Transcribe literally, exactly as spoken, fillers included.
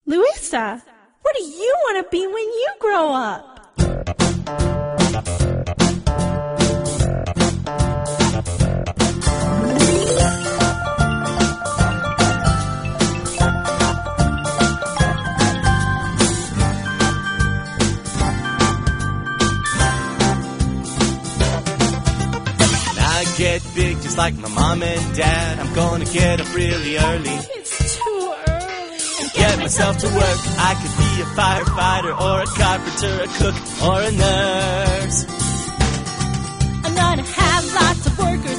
Luisa, what do you want to be when you grow up? Get big just like my mom and dad. I'm gonna get up really early. It's too early. And get myself to work. I could be a firefighter or a carpenter, a cook or a nurse. I'm gonna have lots of workers